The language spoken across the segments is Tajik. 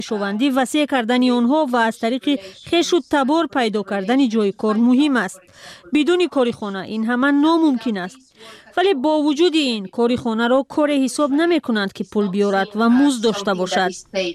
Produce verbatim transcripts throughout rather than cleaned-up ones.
شوندی وسیع کردن آنها و از طریق خوش و تبار پیدا کردن جای کار مهم است. بدون کاری خانه این همه ناممکن است. ولی با وجود این کاری خانه را کار حساب نمی کنند که پول بیارد و مزد داشته باشد.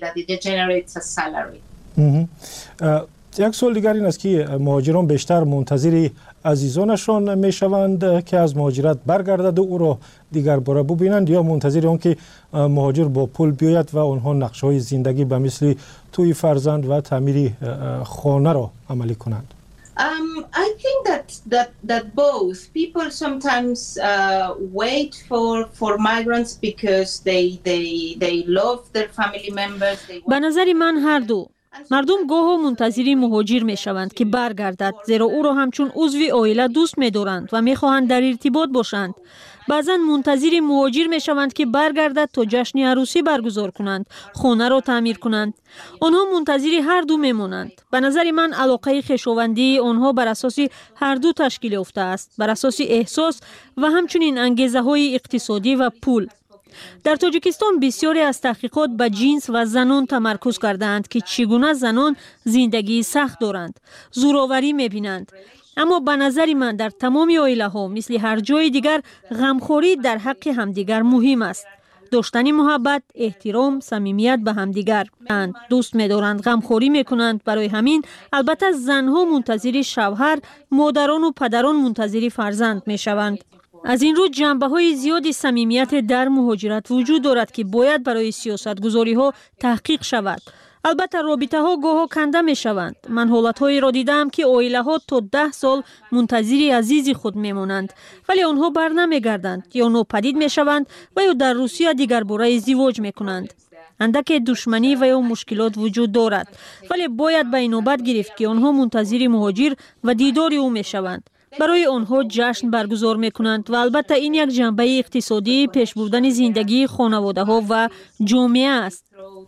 یک سوال دیگر این است که مهاجران بیشتر منتظر عزیزانشان می شوند که از مهاجرت برگردد و او را دیگر باره ببینند، یا منتظر آن که مهاجر با پول بیاید و آنها نقشه زندگی به مثل توی فرزند و تعمیر خانه را عملی کنند؟ Um, I think that that that both people sometimes uh, wait for for migrants because they they they love their family members. به نظر من هر دو. مردم گاه منتظری مهاجر می شوند که برگردد، زیرا او را همچون عضو عائله دوست می دارند و می خواهند در ارتباط باشند. بعضا منتظر مهاجر می شوند که برگردد تا جشن عروسی برگزار کنند، خانه را تعمیر کنند. آنها منتظر هر دو می مانند. به نظر من علاقه خویشاوندی آنها بر اساس هر دو تشکیل یافته است، بر اساس احساس و همچنین انگیزه های اقتصادی و پول. در تاجیکستان بسیاری از تحقیقات به جنس و زنان تمرکز کردند که چگونه زنان زندگی سخت دارند، زورآوری می‌بینند. اما به نظر من در تمام عائله‌ها مثل هر جای دیگر غمخوری در حق همدیگر مهم است. داشتن محبت، احترام، صمیمیت به همدیگر. دوست می‌دارند، غمخوری می‌کنند. برای همین البته زنها منتظر شوهر، مادران و پدران منتظر فرزند می‌شوند. از این رو جنبه‌های زیادی صمیمیت در مهاجرت وجود دارد که باید برای سیاستگذاری‌ها تحقیق شود. البته رابطه‌ها گاهی کنده می‌شوند. من حالت‌هایی را دیدم که عائله‌ها تا ده سال منتظر عزیز خود می‌مانند، ولی آنها بر نمی‌گردند یا ناپدید می‌شوند و یا در روسیه دیگر باره ازدواج می‌کنند. اندک دشمنی و یا مشکلات وجود دارد، ولی باید به نوبت گرفت که آنها منتظر مهاجر و دیدار او می‌شوند. برای آنها جشن برگزار می‌کنند و البته این یک جنبه اقتصادی پیش بردن زندگی خانواده‌ها و جامعه است.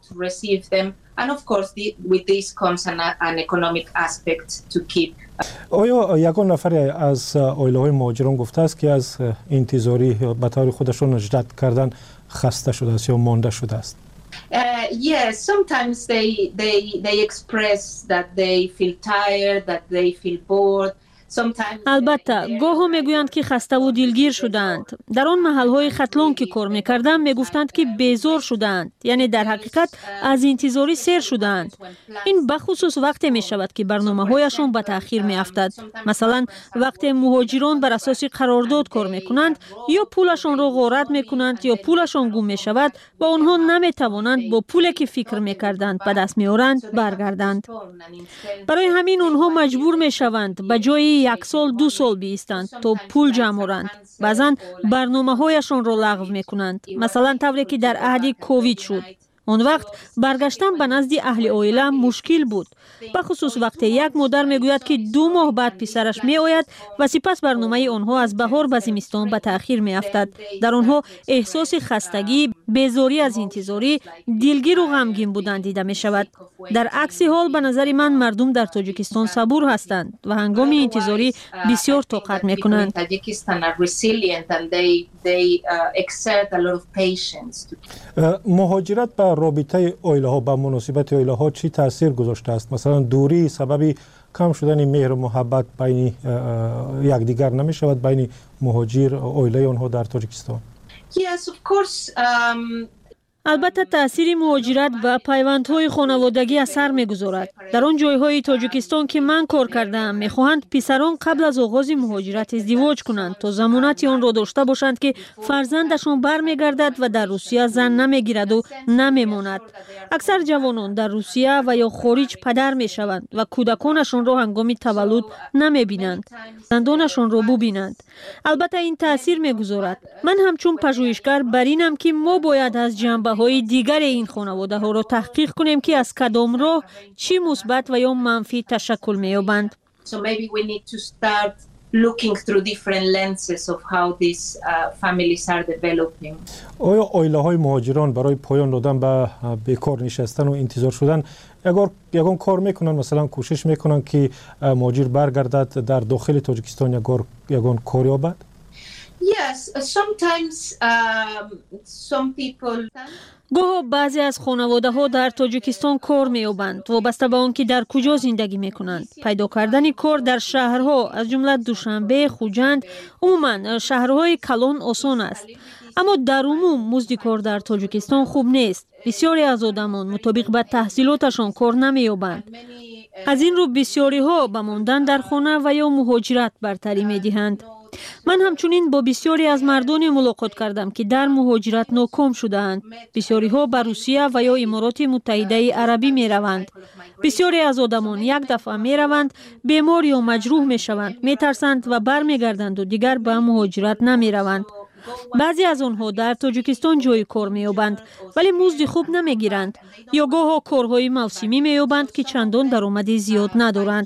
آیا یگان نفر از عائله‌های مهاجران گفته است که از انتظاری به طور خودشان اجرت کردن خسته شده است یا مانده شده است؟ Uh, yes, sometimes they they they express that they feel tired, that they feel bored. البته گاه ها میگویند که خسته و دلگیر شدند. در آن محل های خطلان که کار میکردم میگفتند که بیزار شدند، یعنی در حقیقت از انتظاری سیر شدند. این بخصوص وقتی می شود که برنامه هایشان به تأخیر می افتد. مثلا وقتی مهاجران بر اساس قرارداد کار میکنند یا پولشان را غارت میکنند یا پولشان گم می شود و آنها نمی توانند با پولی که فکر میکردند به دست میارند برگردند. برای همین آنها مجبور می شوند به جای یک سال دو سال بیستند تا پول جمع کنند. بعضا برنامه هایشان را لغو میکنند. مثلا طوری که در عهد کووید شد. اون وقت برگشتن به نزد اهل عائله مشکل بود. به خصوص وقتی یک مادر میگوید که دو ماه بعد پسرش می آید و سپس برنامه آنها از بهار به زمستان به تأخیر می افتد. در آنها احساس خستگی، بیزاری از انتظاری، دلگیر و غمگین بودن دیده می شود. در عکس حال به نظر من مردم در تاجیکستان صبور هستند و هنگام انتظاری بسیار طاقت می کنند. مهاجرت به رابطه عائله ها، به مناسبت عائله ها چی تاثیر گذاشته است؟ مثلا دوری سبب کم شدن مهر و محبت بین یکدیگر نمی شود بین مهاجر عائله آنها در تاجیکستان؟ Yes, of course. Um... البته تأثیر مهاجرت و پیوندهای خانوادگی اثر می‌گذارد. در آن جایهای تاجیکستان که من کار کردم می‌خواهند پسران قبل از آغاز مهاجرت ازدواج کنند تا ضمانت آن را داشته باشند که فرزندشان برمیگردد و در روسیه زن نمیگیرد و نمیماند. اکثر جوانان در روسیه و یا خارج پدر میشوند و کودکانشان را هنگام تولد نمیبینند. زندانشان را ببینند. البته این تأثیر می‌گذارد. من همچون پژوهشگر بر اینم که ما باید از جنبه های دیگر این خانواده ها را تحقیق کنیم که از کدام راه چی مثبت و یا منفی تشکل می‌یابند. So maybe we need to start looking through different lenses of how these uh, families are developing. آیا عائله های مهاجران برای پایان دادن به بیکار نشستن و انتظار شدن اگر یگان کار میکنن، مثلا کوشش میکنن که مهاجر برگردد در داخل تاجیکستان یگان یگان کار یابد؟ Yes, sometimes um, some people گاه بعضی از خانواده ها در تاجیکستان کار می‌یابند وابسته به آنکه در کجا زندگی می‌کنند. پیدا کردن کار در شهرها از جمله دوشنبه، خوجند، عموما شهرهای کلان آسان است. اما در عموم مزد کار در تاجیکستان خوب نیست. بسیاری از آدمان مطابق به تحصیلاتشان کار نمی‌یابند. از این رو بسیاری ها به ماندن در خانه و یا مهاجرت برتری می‌دهند. من همچنین با بسیاری از مردان ملاقات کردم که در مهاجرت ناکام شده‌اند. بسیاری ها به روسیه و یا امارات متحده عربی می روند. بسیاری از آدمان یک دفعه می روند، بیمار یا مجروح می شوند، می ترسند و برمیگردند و دیگر به مهاجرت نمی روند. بعضی از آنها در تاجیکستان جای کار می‌یابند ولی مزد خوب نمی‌گیرند یا گاه کارهای موسمی می‌یابند که چندان درآمد زیاد ندارند.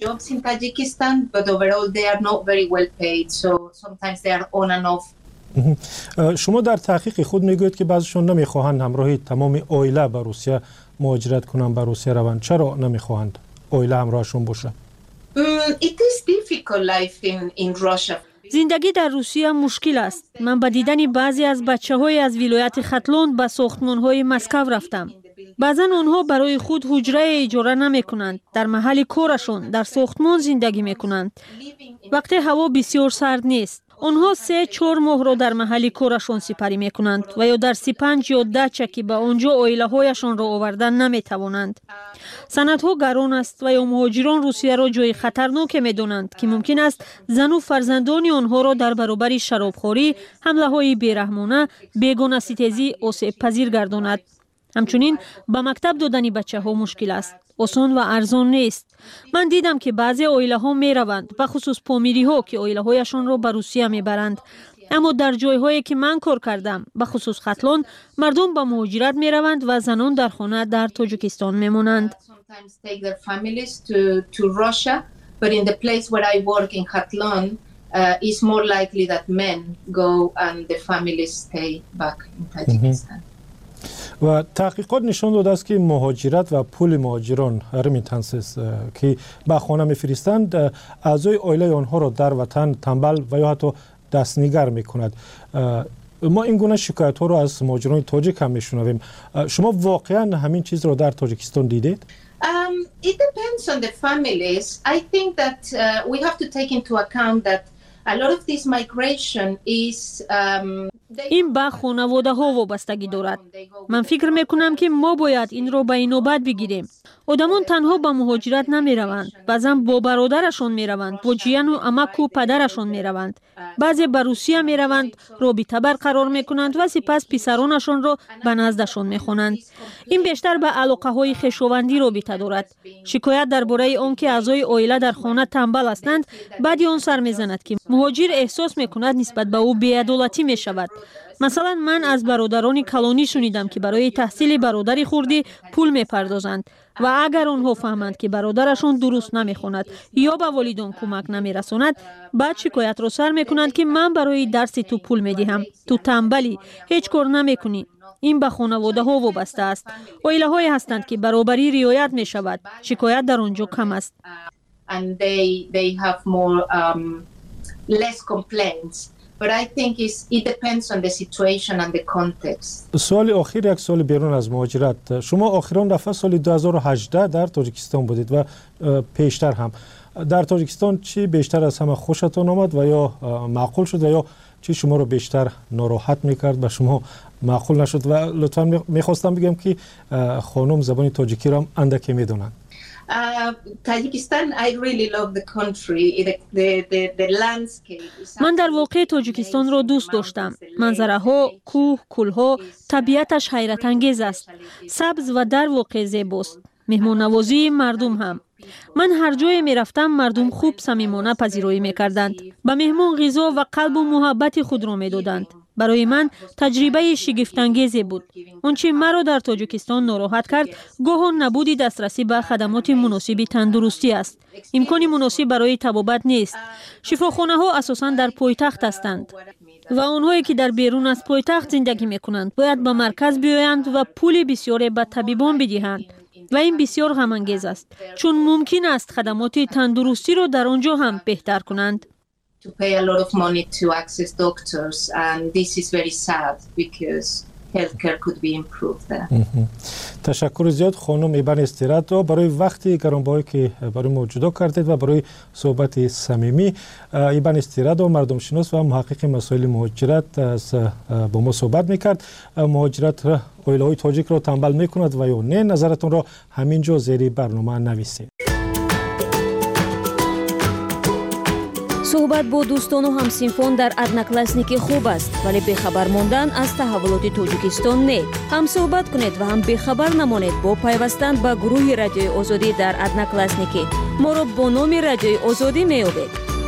شما در تحقیق خود میگویید که بعضیشون نمی‌خواهند همراه تمام عائله به روسیه مهاجرت کنند، به روسیه روند. چرا نمی‌خواهند عائله همراهشون باشه؟ It is difficult life in in Russia. زندگی در روسیه مشکل است. من به دیدن بعضی از بچه‌های از ولایت ختلون به ساختمان‌های مسکو رفتم. بعضا آنها برای خود حجره اجاره نمی‌کنند. در محل کارشون در ساختمان زندگی می‌کنند. وقتی هوا بسیار سرد نیست، آنها سه چهار ماه را در محل کارشون سپری می‌کنند و یا در سی پنج یا ده چکی به آنجا عائله‌هایشان را آوردن نمی‌توانند. سندها گران است و یا مهاجران روسیه را جای خطرناک می‌دانند که ممکن است زن و فرزندان آنها را در برابر شرابخوری، حمله‌های بیرحمانه، بیگانه ستیزی آسیب پذیر گرداند. همچنین به مکتب دادن بچه‌ها مشکل است. آسان و ارزان نیست. من دیدم که بعضی عائله‌ها می‌روند، به خصوص پامیری‌ها که عائله‌هایشان را به روسیه می‌برند. اما در جای‌هایی که من کار کردم، به خصوص ختلون، مردم به مهاجرت می‌روند و زنان در خانه در تاجیکستان می‌مانند. و تحقیقات نشان داده است که مهاجرت و پول مهاجران رمیتنسز که به خانه میفرستند اعضای عائله آنها را در وطن تنبل و یا حتی دستنگر میکند. ما این گونه شکایت ها را از مهاجران تاجیک هم میشنویم. شما واقعا همین چیز را در تاجیکستان دیدید؟ Um, it depends on the families. I think that uh, we have to take into account that a lot of this migration is um, این به خانواده ها وابستگی دارد. من فکر میکنم که ما باید این را به این نوبت بگیریم. آدمان تنها به مهاجرت نمی روند. بعضا با برادرشان می روند، با جیان و عمک و پدرشان می روند. بعضی به روسیه می روند، رابطه برقرار می کنند و سپس پسرانشان را به نزدشان می خوانند. این بیشتر به علاقه های خویشاوندی رابطه دارد. شکایت درباره آنکه اعضای عائله در خانه تنبل هستند، بعد آن سر می زند که مهاجر احساس می کند نسبت به او بی‌عدالتی می شود. مثلا من از برادران کلانی شنیدم که برای تحصیل برادری خوردی پول می پردازند و اگر آنها فهمند که برادرشون درست نمی خوند یا به والدان کمک نمی رساند، بعد شکایت را سر می کنند که من برای درس تو پول می دهم، تو تنبلی، هیچ کار نمی کنی. این به خانواده ها وابسته است. عائله هایی هستند که برابری رعایت می شود. شکایت در آنجا کم است. And they they have more um, less complaints. But I think it's, it depends on the situation and the context. سوال آخر یک سوال بیرون از مهاجرت. شما آخران دفعه سال دو هزار و هجده در تاجیکستان بودید و پیشتر هم. در تاجیکستان چی بیشتر از همه خوشتون آمد و یا معقول شد و یا چی شما رو بیشتر ناراحت میکرد و شما معقول نشد؟ و لطفا میخواستم بگم که خانم زبان تاجیکی را هم اندکی میدونن. من در واقع تاجیکستان را دوست داشتم. منظره ها، کوه، کوله، طبیعتش حیرت انگیز است. سبز و در واقع زیباست. مهمان نوازی مردم هم. من هر جای می رفتم مردم خوب صمیمانه پذیرایی می کردند. به مهمان غذا و قلب و محبت خود را می دادند. برای من تجربه شگفت‌انگیزی بود. آنچه مرا در تاجیکستان ناراحت کرد، گاهن نبودی دسترسی به خدمات مناسب تندرستی است. امکان مناسب برای طبابت نیست. شفاخانه ها اساساً در پایتخت هستند و آنهایی که در بیرون از پایتخت زندگی می کنند باید به مرکز بیایند و پول بسیاری به طبیبان بدهند. و این بسیار غم انگیز است چون ممکن است خدمات تندرستی را در آنجا هم بهتر کنند. To pay a lot of money to access doctors, and this is very sad because healthcare could be improved there. تشکر زیاد خانم ایبن استیرادو برای وقتی گرانبهایی که برای ما جدا کردید و برای صحبت صمیمی. ایبن استیرادو مردم شناس و محقق مسائل مهاجرت از با ما صحبت میکرد. مهاجرت را اویلای تاجیک را تنبل میکند و یا نه؟ نظرتون را همینجا زیر برنامه نویسید. صحبت با دوستان و همسینفون در ادناکلاسنیکی خوب است، ولی بخبر ماندن از تحولات تاجیکستان نه. هم صحبت کنید و هم بخبر نمانید با پیوستن به گروه رادیوی آزادی در ادناکلاسنیکی. ما را با نام رادیوی آزادی میابید.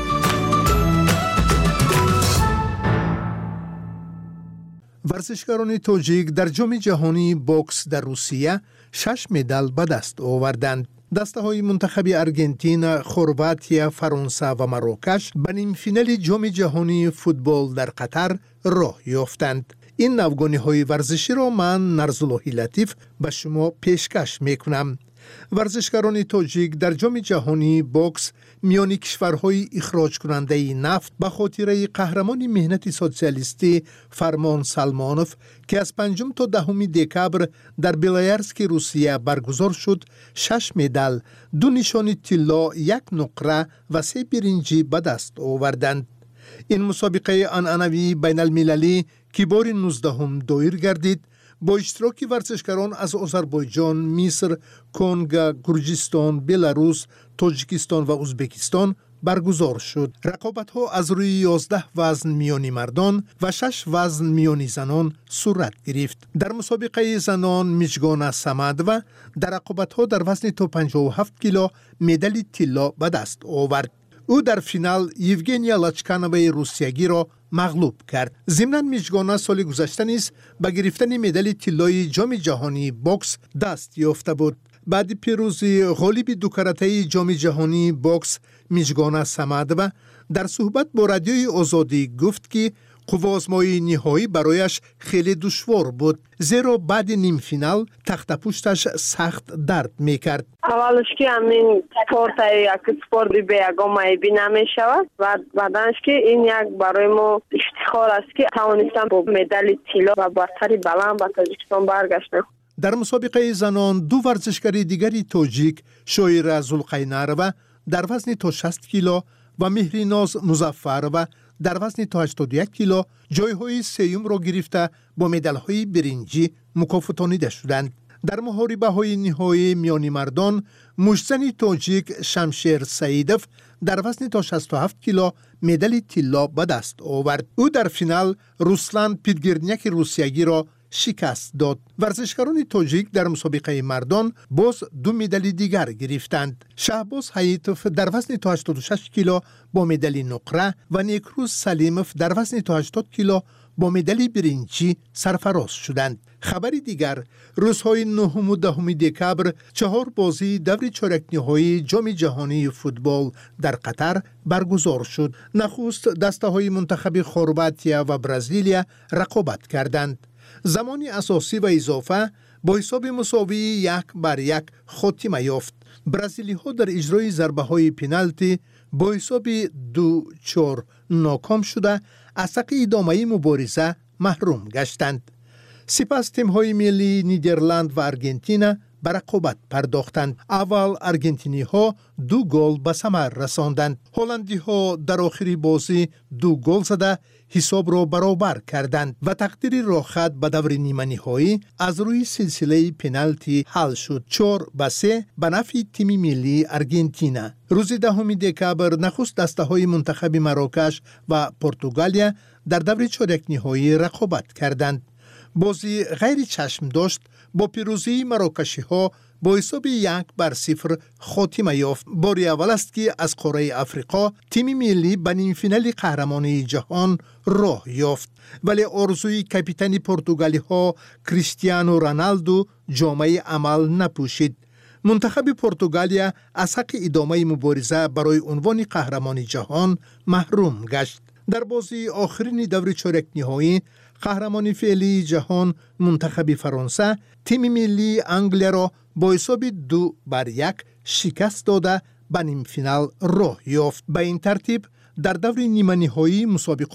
ورزشکاران تاجیک در جام جهانی بوکس در روسیه شش مدال به دست آوردند. دسته های منتخب ارژانتین، کرواتی، فرانسه و مراکش به نیم فینال جام جهانی فوتبال در قطر راه یافتند. این نوگانی های ورزشی را من نرزاللهی لطیف به شما پیشکش میکنم. ورزشکاران تاجیک در جام جهانی بوکس میان کشورهای اخراج کننده نفت به خاطر قهرمان مهنت سوسیالیستی فرمان سلمانوف که از پنجم تا دهم دکبر در بیلیارسک روسیه برگزار شد، شش مدال، دو نشان طلا، یک نقره و سه برنجی به دست آوردند. این مسابقه عنعنوی بین المللی که بار نوزدهم دایر گردید با اشتراک ورزشکاران از آذربایجان، مصر، کنگو، گرجستان، بلاروس، تاجیکستان و ازبکستان برگزار شد. رقابت‌ها از روی یازده وزن میانی مردان و شش وزن میانی زنان صورت گرفت. در مسابقه زنان میجگانا سمدوه در رقابت‌ها در وزن تا پنجاه و هفت کیلو مدال طلا به دست آورد. او در فینال یوگنیا لاچکانوای روسیایی را مغلوب کرد. ضمناً میجگانا سال گذشته نیز به گرفتن مدال طلای جام جهانی بوکس دست یافته بود. بعد پیروزی غالب دو کرته جام جهانی بوکس میجگانا سمدوه در صحبت با رادیوی آزادی گفت که قوازمایی نهایی برایش خیلی دشوار بود، زیرا بعد نیم فینال تخت پشتش سخت درد میکرد. اولش که همین سپورت یک سپورت به یگان مایبی نمیشود و بعدش که این یک برای ما افتخار است که توانستم با مدال طلا و برتری بلند به تاجیکستان برگشتم. در مسابقه زنان دو ورزشکار دیگری تاجیک، شایره زلقینروا در وزن تا شصت کیلو و مهریناز مظفروا در وزن تا هشتاد و یک کیلو جایهای سیوم را گرفته با مدال‌های برنجی مکافاتانیده شدند. در محاربه‌های نهایی میان مردان، مشتزن تاجیک شمشیر سعیدوف در وزن تا شصت و هفت کیلو مدال طلا به دست آورد. او در فینال روسلان پیدگیرنیک روسیایی را شکست داد. ورزشکاران تاجیک در مسابقه مردان باز دو مدال دیگر گرفتند. شهباز حییتوف در وزن تا هشتاد و شش کیلو با مدال نقره و نیکروز سلیموف در وزن تا هشتاد کیلو با مدال برنجی سرفراز شدند. خبری دیگر، روزهای نهم و دهم دکبر چهار بازی دور چهارک نهایی جام جهانی فوتبال در قطر برگزار شد. نخست دسته های منتخب کرواتی و برزیلیا رقابت کردند. زمانی اساسی و اضافه با حساب مساوی یک بر یک خاتمه یافت. برزیلی ها در اجرای ضربه های پنالتی با حساب دو چهار ناکام شده از حق ادامه مبارزه محروم گشتند. سپس تیم های ملی نیدرلند و ارژانتین به رقابت پرداختند. اول ارژانتینی ها دو گل به ثمر رساندند. هلندی ها در آخری بازی دو گل زده حساب را برابر کردند و تقدیر راحت به دور نیمه نهایی از روی سلسله پنالتی حل شد. چهار به سه به نفع تیم ملی ارژانتین. روز دهم دکبر نخست دسته های منتخب مراکش و پرتغالیا در دور چهارک نهایی رقابت کردند. بازی غیر چشم داشت، با پیروزی مراکشی ها با حساب یک بر صفر خاتمه یافت. باری اول است که از قاره افریقا تیم ملی به نیم فینال قهرمانی جهان راه یافت، ولی آرزوی کاپیتان پرتغالی ها کریستیانو رونالدو جامه عمل نپوشید. منتخب پرتغالیا از حق ادامه مبارزه برای عنوان قهرمانی جهان محروم گشت. در بازی آخرین دور چهارک نهایی قهرمانی فعلی جهان منتخب فرانسه تیم ملی انگلیا را با حساب دو بر یک شکست داده به نیم فینال راه یافت. به این ترتیب در دور نیمه نهایی مسابقات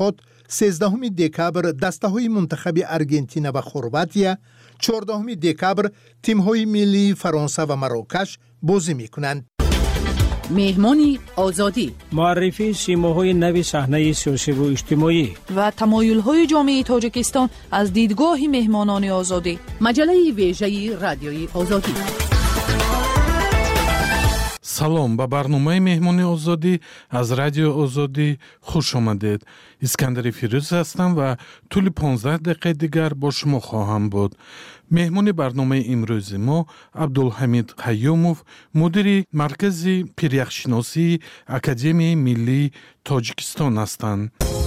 سیزدهم دکبر دسته‌های منتخب ارژانتین و خرواتی، چهاردهم دکبر تیم‌های ملی فرانسه و مراکش بازی می‌کنند. مهمانی آزادی، معرفی سیماهای نو صحنه سیاسی و اجتماعی و تمایل‌های جامعه تاجیکستان از دیدگاه مهمانان آزادی. مجله ویژه رادیوی آزادی. салом ба барномаи меҳмони озодӣ аз радиои озодӣ хуш омадед. искандари фирӯз ҳастам ва тӯли понздаҳ дақиқаи дигар бо шумо хоҳам буд. меҳмони барномаи имрӯзи мо абдулҳамид қайюмов, мудири маркази пиряхшиносии академияи миллии тоҷикистон ҳастанд.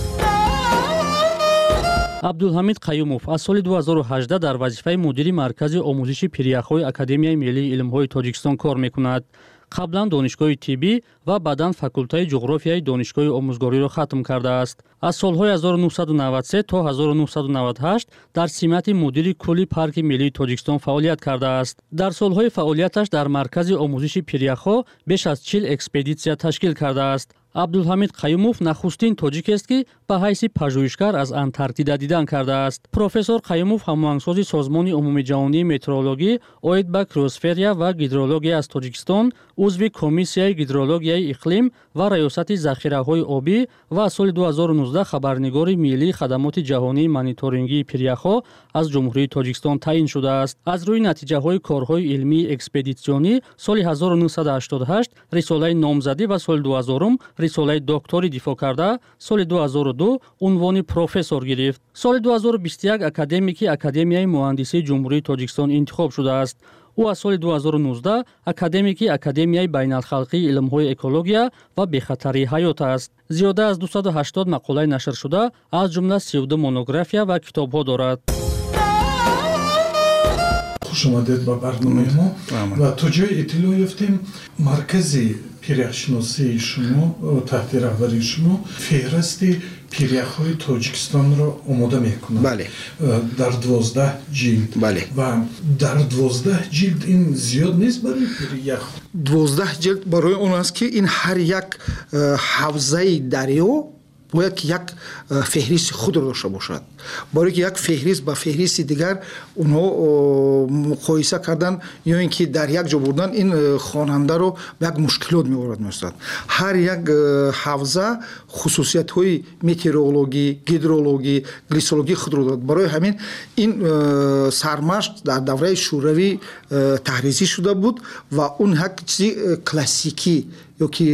абдулҳамид қайюмов аз соли ду ҳазору ҳаждаҳ дар вазифаи мудири маркази омӯзиши пиряхҳои академияи миллии илмҳои тоҷикистон кор мекунад. қаблан донишгоҳи тиббӣ ва баъдан факултаи ҷуғрофияи донишгоҳи омӯзгориро хатм кардааст. аз солҳои ҳазору нуҳсаду навад се то ҳазору нуҳсаду навад ҳашт дар симати мудири кулли парки миллии тоҷикистон фаъолият кардааст. дар солҳои фаъолияташ дар маркази омӯзиши пиряхҳо беш аз чил экспедитсия ташкил кардааст. абдулҳамид қайюмов нахустин тоҷикест ки ба ҳайси пажӯҳишгар аз антарктида дидан кардааст. профессор қайюмов ҳамоҳангсози созмони умумиҷаҳонии метеорологӣ оид ба криосферия ва гидрология аз тоҷикистон, узви комиссияи гидрологияи иқлим ва раёсати захираҳои обӣ ва аз соли ду ҳазору нуздаҳ хабарнигори миллии хадамоти ҷаҳонии мониторингии пиряхҳо аз ҷумҳурии тоҷикистон таъин шудааст. аз рӯи натиҷаҳои корҳои илмии экспедитсионӣ соли ҳазору нуҳсаду ҳаштоду ҳашт рисолаи номзадӣ ва соли дуҳазорум рисолаи докторӣ дифоъ карда, соли ду ҳазору ду унвони профессор гирифт. соли ду ҳазору бисту як академики академияи муҳандисии ҷумҳурии тоҷикистон интихоб шудааст. ӯ аз соли ду ҳазору нуздаҳ академики академияи байналхалқии илмҳои экология ва бехатарии ҳаёт аст. зиёда аз дусаду ҳаштод мақолаи нашр шуда, аз ҷумла сию ду монография ва китобҳо дорад. хуш омадед ба барномаи мо ва то ҷое иттилоъ ёфтем маркази пиряхшиносии шумо таҳти раҳбарии шумо феҳристи пиряхҳои тоҷикистонро омода мекунад. бале дар дувоздаҳ ҷилд. бале ва дар дувоздаҳ ҷилд ин зиёд нест барои пирях? дувоздаҳ ҷилд барои он аст ки ин ҳар як ҳавзаи дарё бояд ки як феҳристи худро дошта бошад. барое ки як феҳрист ба феҳристи дигар онҳо муқоиса кардан ё ин ки дар як ҷо бурдан ин хонандаро ба як мушкилот меорад меостад. ҳар як ҳавза хусусиятҳои метеорологӣ, гидрологӣ, глисологӣ худро дорад. барои ҳамин ин сармашқ дар давраи шӯравӣ таҳризӣ шуда буд ва он як чизи классикӣ ё ки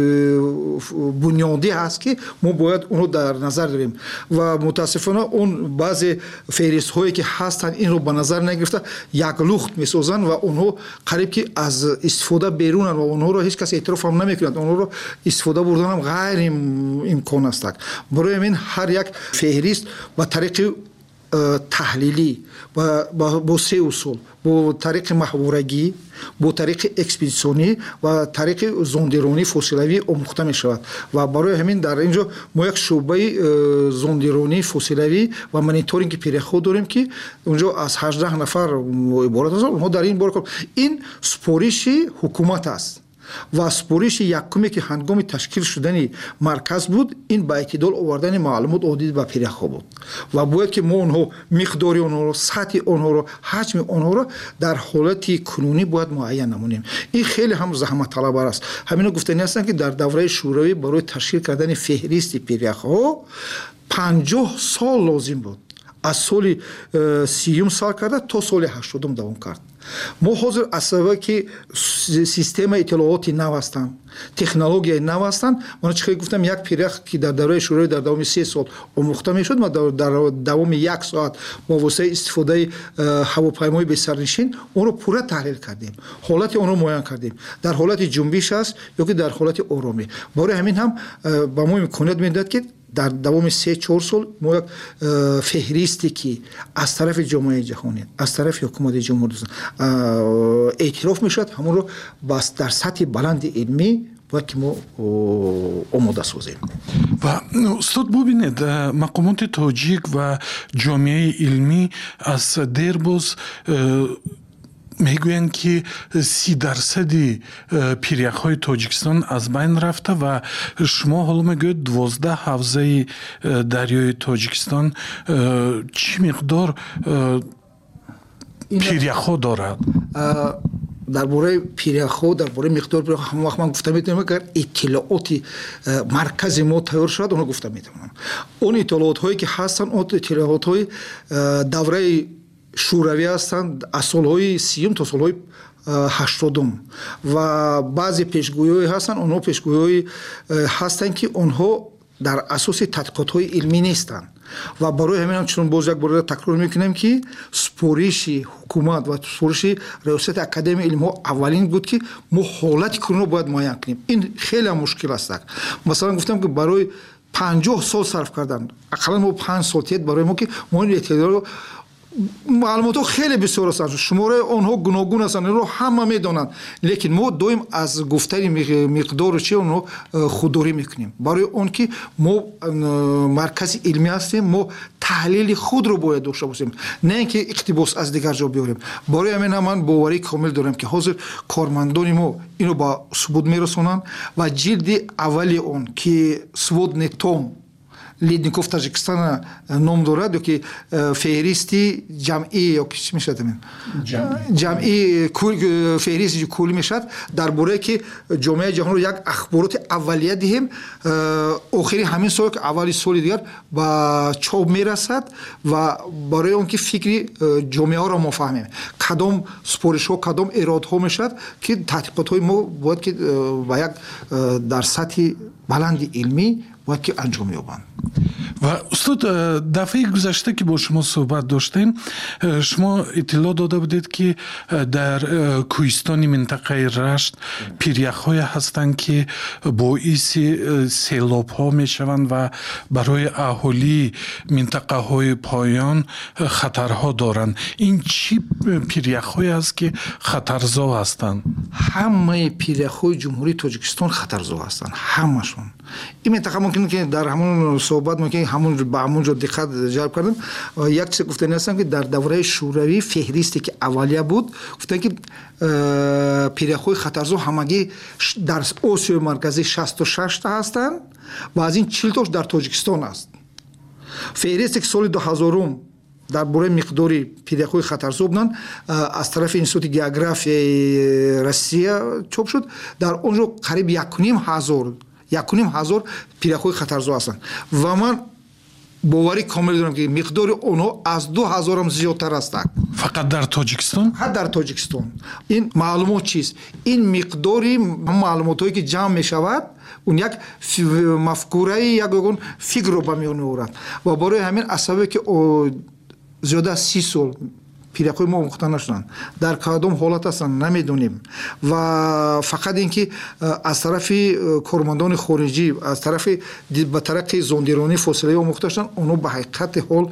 бунёдӣ ҳаст ки мо бояд онро дар назар дорем ва мутаассифона он баъзе феҳристҳое ки ҳастанд инро ба назар нагирифта як лухт месозанд ва онҳо қариб ки аз истифода берунанд ва онҳоро ҳеҷ кас эътироф ҳам намекунад. онҳоро истифода бурданам ғайриимкон аст. барои ҳамин ҳар як феҳрист ба тариқи таҳлилӣ бо се усул, бо тариқи маҳворагӣ, бо тариқи экспедитсионӣ ва тариқи зондиронӣ фосилавӣ омӯхта мешавад. ва барои ҳамин дар ин ҷо мо як шӯъбаи зондиронӣ фосилавӣ ва мониторинги пиряхҳо дорем ки унҷо аз ҳаждаҳ нафар иборат аст. онҳо дар ин бора ин супориши ҳукумат аст ва супориши якуме ки ҳангоми ташкил шудани марказ буд, ин ба эътидол овардани маълумот одид ба пиряхҳо буд ва бояд ки мо онҳо миқдори онҳоро, сатҳи онҳоро, ҳаҷми онҳоро дар ҳолати кунунӣ бояд муайян намонем. ин хеле ҳам заҳматталабар аст. ҳамино гуфтанӣ ҳастанд ки дар давраи шӯравӣ барои ташкил кардани феҳристи пиряхҳо панҷоҳ сол лозим буд. аз соли сиюм сар карда то соли ҳаштодум давом кард. мо ҳозир аз сабаби ки система иттилооти нав ҳастанд, технологияи нав ҳастанд, мана чӣ хеле гуфтам, як пирях ки дар давраи шӯравӣ дар давоми се сол омӯхта мешуд, ва дар давоми як соат бо воситаи истифодаи ҳавопаймои бесарнишин онро пурра таҳлил кардем, ҳолати онро муайян кардем, дар ҳолати ҷунбиш аст ё ки дар ҳолати оромӣ. барои ҳамин ҳам ба мо имконият медиҳад ки дар давоми се чор сол мо як феҳристе ки аз тарафи ҷомеаи ҷаҳонӣ, аз тарафи ҳукумати ҷумҳурии эътироф мешавад, ҳамонро дар сатҳи баланди илмӣ бояд ки мо омода созем. ва устод бубинед, мақомоти тоҷик ва ҷомеаи илмӣ аз дербоз мегӯянд ки си дарсади пиряхҳои тоҷикистон аз байн рафта ва шумо ҳоло мегӯед дувоздаҳ ҳавзаи дарёи тоҷикистон чӣ миқдор пиряхҳо дорад? дар бораи пиряхҳо, дар бораи миқдори пиряхҳо ҳама вақт ман гуфта метавонам, агар иттилооти маркази мо тайёр шавад, онро гуфта метавонам. Он иттилоотҳое ки ҳастанд, он иттилоотҳои давраи шӯравӣ ҳастанд, аз солҳои сиюм то солҳои ҳаштодум ва баъзе пешгӯиҳое ҳастанд, онҳо пешгӯиҳое ҳастанд ки онҳо дар асоси тадқиқотҳои илмӣ нестанд ва барои ҳамин чун боз як бора такрор мекунем ки супориши ҳукумат ва супориши раёсати академияи илмҳо аввалин буд ки мо ҳолати кӯрона бояд муайян кунем. Ин хеле мушкил аст. Масалан гуфтам ки барои панҷоҳ сол сарф кардан, ақаллан мо панҷ сол тиед барои мо ки мо ин эътиқодро маълумотҳо хеле бисёр ҳастанд, шумораи онҳо гуногун ҳастанд, инро ҳама медонанд, лекин мо доим аз гуфтани миқдору чи онҳо худдорӣ мекунем. Барои он ки мо маркази илмӣ ҳастем, мо таҳлили худро бояд дошта бошем, не ин ки иқтибос аз дигар ҷо биёрем. Барои ҳамин ҳам ман боварии комил дорам ки ҳозир кормандони мо инро ба субуд мерасонанд ва ҷилди аввали он ки сводный том Ледников Таҷикистон ном дорад, ёки феҳристи ҷамъӣ ёки чӣ мешавад амин ҷамъӣ феҳристи куллӣ мешавад дар бораи ки ҷомеаи ҷаҳонро як ахбороти аввалия диҳем. охири ҳамин сол ки аввали соли дигар ба чоп мерасад ва барои он ки фикри ҷомеаҳоро мо фаҳмем, кадом супоришҳо, кадом иродҳо мешавад ки тадқиқотҳои мо бояд ки ба як дар сатҳи баланди илмӣ باید که انجام یابند. و استاد دفعه گذشته که با شما صحبت داشتیم شما اطلاع داده بودید که در کوهستان منطقه رشت پیریخ‌های هستند که باعث سیلاب‌ها میشوند و برای اهالی منطقه های پایان خطرها دارند. این چی پیریخ‌های است که خطرزا هستند؟ همه پیریخ‌های جمهوری تاجیکستان خطرزا هستند، همشون. این منطقه ممکنه که در همون صحبت ممکنه همون به همون جا دقت جلب کردم. یک چیز گفتنی هستم که در دوره شوروی فهرستی که اولیه بود گفتن که پیریخ‌های خطرزا همگی در آسیای مرکزی شصت و شش تا هستند و از این چهل تاش در تاجیکستان است. فهرستی که سال دو هزار در باره مقداری پیریخ‌های خطرزا بودن از طرف انستیتوت گئوگرافیای روسیه چاپ شد. در اونجا قریب یک و نیم هزار یک و نیم هزار پیریخ‌های خطرزا هستند و من باوری کامل دارم که مقدار اونها از دو هزار هم زیادتر هستند. فقط در تاجیکستان؟ فقط در تاجیکستان. این معلومات چیست؟ این مقداری معلوماتی که جمع می شود اون یک مفکوره یک اون فکر رو به میان آورد و برای همین اسبابی که زیاده از سی سال پیریخ‌های ما مختار نشدن در کدام حالت هستند نمیدونیم و فقط اینکه از طرف کارمندان خارجی از طرف به طرق زندگیرانی فاصله و مختار شدن اونها به حقیقت حال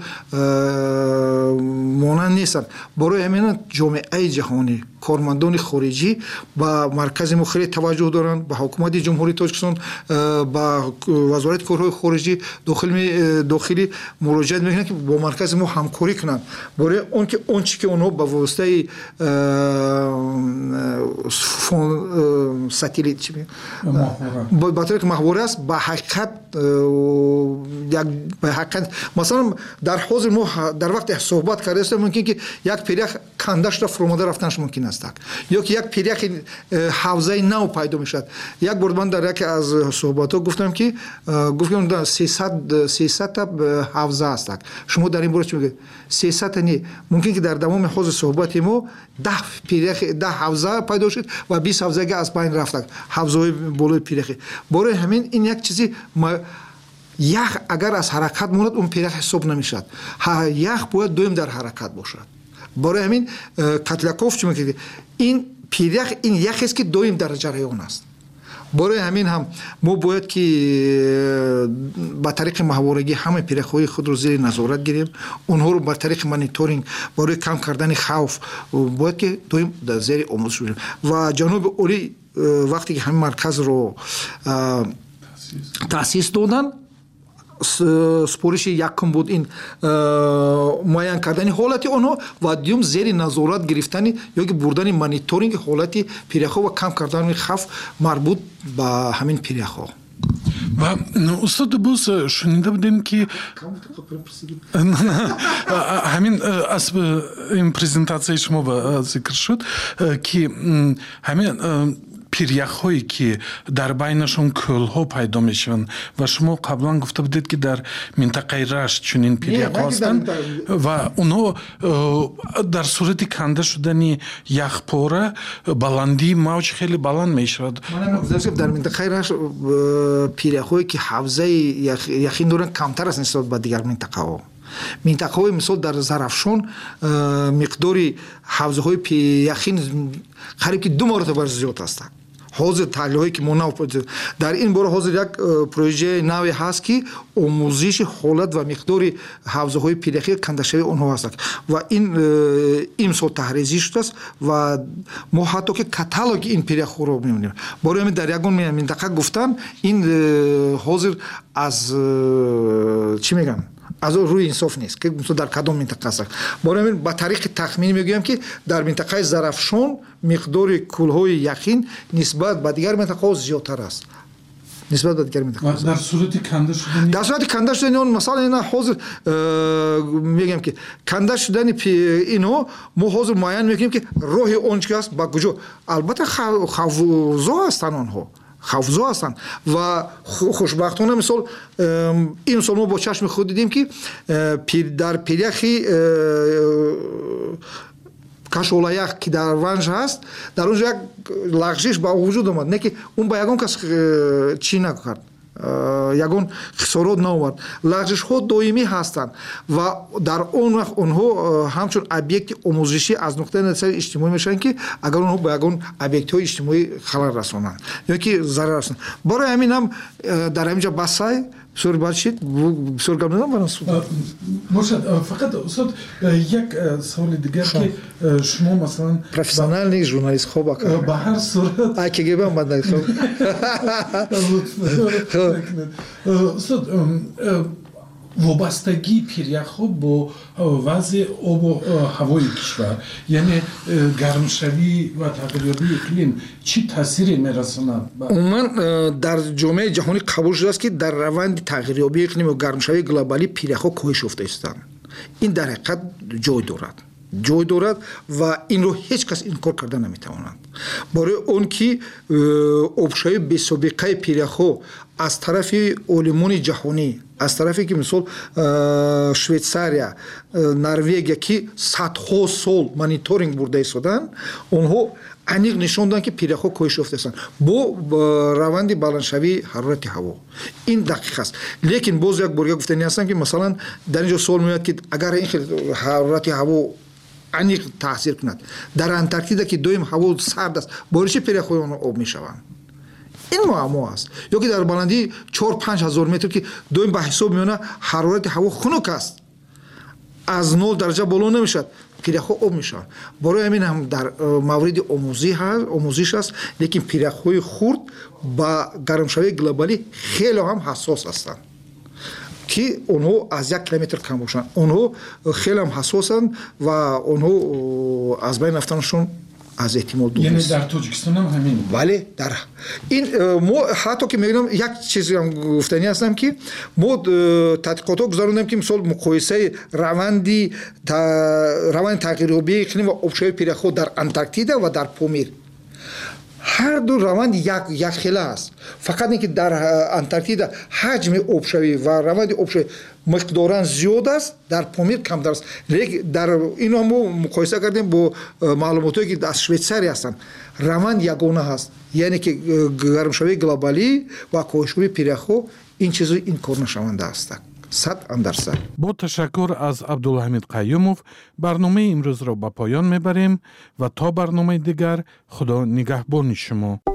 مانند نیستند. برای همین جامعه جهانی کارمندان خارجی با مرکز ما خیلی توجه دارند، به حکومت جمهوری تاجیکستان با وزارت کارهای خارجی داخل داخلی مراجعه میکنند که با مرکز ما همکاری کنند برای اون که اون چی که اونها با واسطه فون ساتلیت چی با با طریق محوره است با حقیقت یک به حقیقت مثلا در حاضر ما در وقت صحبت کردیم ممکن که یک پیریخ کندش را فرموده رفتنش ممکن است یا که یک پیریخ حوزه نو پیدا میشد. یک بار من در یک از صحبت‌ها گفتم که گفتم سیصد سیصد تا حوزه است. شما در این باره چی میگید؟ سیصد نه ممکن که در تمام حوزه صحبت ما ده پیریخ ده حوزه پیدا شد و بیست حوزه از بین رفت. حوزه بالای پیریخ. برای همین این یک چیزی ما یخ اگر از حرکت موند اون پیریخ حساب نمیشد. یخ باید دویم در حرکت باشد. برای همین کاتلاکوف چی میگه این پیریخ این یخی است که دویم در جریان است. برای همین هم ما باید که با طریق محورگی همه پیریخ‌های خود رو زیر نظارت گیریم، اونها رو با طریق مانیتورینگ برای کم کردن خوف باید که دویم در زیر آموزش بگیریم و جناب عالی وقتی که همین مرکز رو تأسیس دادن سپورش یکم بود این معاین کردن حالت آنها و دوم زیر نظارت گرفتن یا که بردن مانیتورینگ حالت پیرخو و کم کردن خوف مربوط به همین پیرخو. و استاد باز شنیده بودیم که همین از این پریزنتاسیون شما ذکر شد که همین پیریخ‌هایی که در بینشون کل‌ها پیدا میشن و شما قبلا گفته بودید که در منطقه رشت چنین پیریخ‌ها هستن و اونها در صورت کنده شدن یخپاره بلندی موج خیلی بلند میشود. در منطقه رشت پیریخ‌هایی که حوزه یخین دارن کمتر است نسبت به دیگر منطقه ها. منطقه های مثال در زرافشان مقداری حوزه های یخین قریب که دو مرتبه زیاد است. حاضر تحلیل‌هایی که ما در این باره حاضر یک پروژه نوی هست که آموزش حالت و مقدار حوزه های پیرخی کندشوی اونها هست و این این سال تحریزی شده است و ما حتی که کاتالوگ این پیرخو رو می‌بینیم. برای همین در یگان منطقه گفتن این حاضر از چی میگن از روی انصاف نیست که در کدام منطقه است. برای همین با طریق تخمینی میگویم که در منطقه زرافشان مقدار کلهای یخین نسبت به دیگر منطقه زیادتر است. نسبت به دیگر منطقه در صورت کنده شدن در صورت کنده شدن اون مثلا اینا حاضر میگم که کنده شدن اینو ما حاضر معین میگیم که راه اون چی است با کجا البته خوزا هستن اونها خوزا هستن و خوشبختانه مثال این سال ما با چشم خود دیدیم که در پیرخی کشولایخ که در ونج هست در اونجا یک لغزش با وجود اومد نه که اون با یگان کس چی نکرد یگان خسارات نآورد. لغزش ها دائمی هستند و در اون وقت اونها همچون ابیکت آموزشی از نقطه نظر اجتماعی میشن که اگر اونها با یگان ابیکت های اجتماعی خلل رسانند یا که ضرر رسانند. برای همین هم در اینجا بسای بسیار باشید بسیار گمنام برام سود باشد. فقط استاد یک سوال دیگر که شما مثلا پروفسیونال نیست ژورنالیست خوب اکر به هر صورت ای که گفتم بعد خوب استاد وابستگی پیریخ‌ها با وضع آب و هوای کشور یعنی گرمشوی و تغییریابی اقلیم چی تاثیری میرساند؟ من در جامعه جهانی قبول شده است که در روند تغییریابی اقلیم و گرمشوی گلوبالی پیریخ‌ها کاهش یافته هستند. این در حقیقت جای دارد جای دارد و این رو هیچ کس انکار کرده نمیتواند. برای اون که آبشوی بی سابقه پیریخ‌ها از طرف علمان جهانی از طرفی که مثلا شویتساریا نروژ که صدها سال مانیتورینگ برده ایستادن اونها انیق نشون دادن که پیرخ‌ها کاهش یافته هستند با روند بلندشوی حرارت هوا. این دقیق است. لیکن باز یک بار گفتنی هستن که مثلا در اینجا سوال میاد که اگر این حرارت هوا انیق تاثیر کند در انتارکتیدا که دویم هوا سرد است برای چه پیرخ‌ها اون آب میشوند؟ این معما است. یا که در بلندی چهار پنج هزار متر که دویم به حساب میونه حرارت هوا خنک است از نول درجه بالا نمیشد پیرخ‌ها آب میشن. برای همین هم در مورد آموزی هست آموزش است لیکن پیرخ‌های خرد با گرمشوی گلوبالی خیلی هم حساس هستند که اونها از یک کیلومتر کم باشن. اونها خیلی هم حساسند و اونها از بین رفتنشون از احتمال دور یعنی در تاجیکستان هم همین بله در این ما حتی که میگم یک چیزی هم گفتنی هستم که ما تحقیقات ها گذاروندیم که مثلا مقایسه روندی روند تغییریابی اقلیم و آبشوی پیرخ‌ها در انتارکتیدا و در پامیر هر دو روند یک یک خیله است. فقط اینکه در انتارکتیدا حجم آبشوی و روند آبشوی مقدارن زیاد است در پامیر کمتر است. لیکن در اینو ما مقایسه کردیم با معلوماتی که از شویتساریا هستند روند یگانه هست یعنی که گرمشوی گلوبالی و کاهش‌یابی پیرخ‌ها این چیزا این کار نشونده است. صد اندرصد. با تشکر از عبدالحمید قیوموف برنامه امروز را به پایان میبریم و تا برنامه دیگر خدا نگهبان شما.